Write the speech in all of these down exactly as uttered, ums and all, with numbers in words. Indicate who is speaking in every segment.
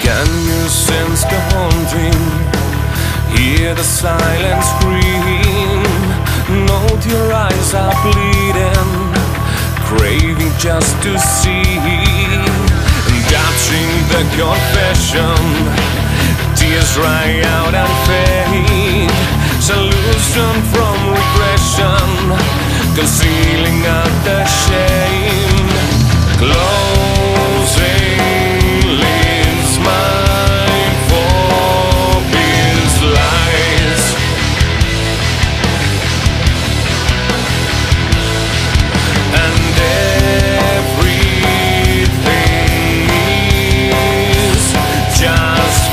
Speaker 1: Can you sense the haunting? Hear the silent scream? Note your eyes are bleeding, craving just to see. Touching the confession, tears dry out and fade. Solution from regression, concealing out the shame. Closing lips, mind forbids lies. And everything is just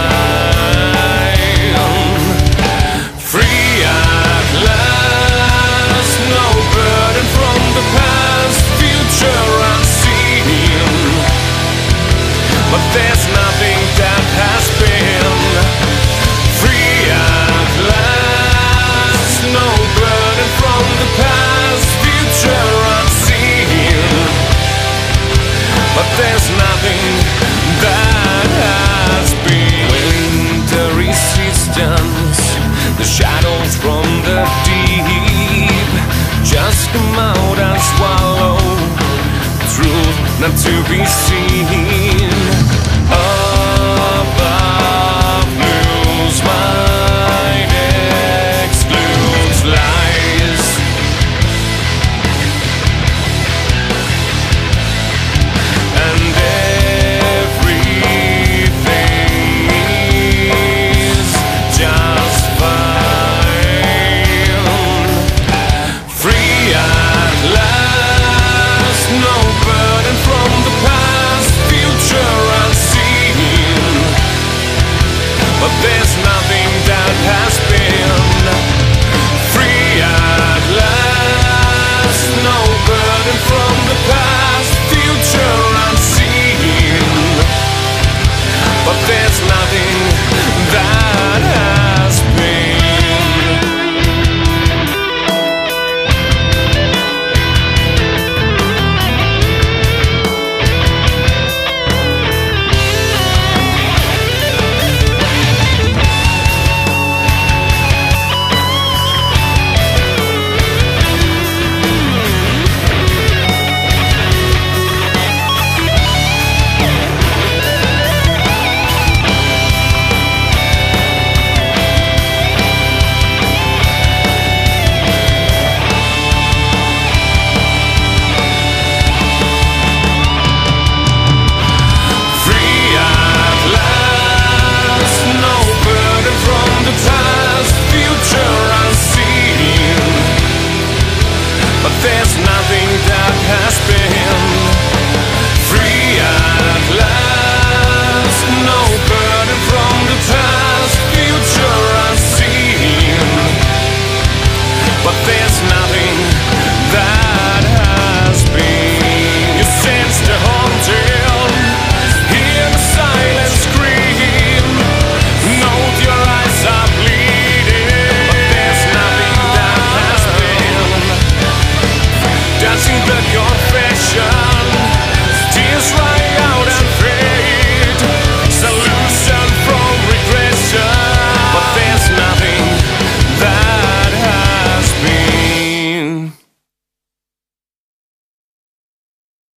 Speaker 1: fine. Free at last, no burden from the past, future unseen. But there's nothing that has been. Free at last, no burden from the past, future unseen. But there's nothing that has been. Winter resistance, the shadows from the deep just come out and swallow truth not to be seen.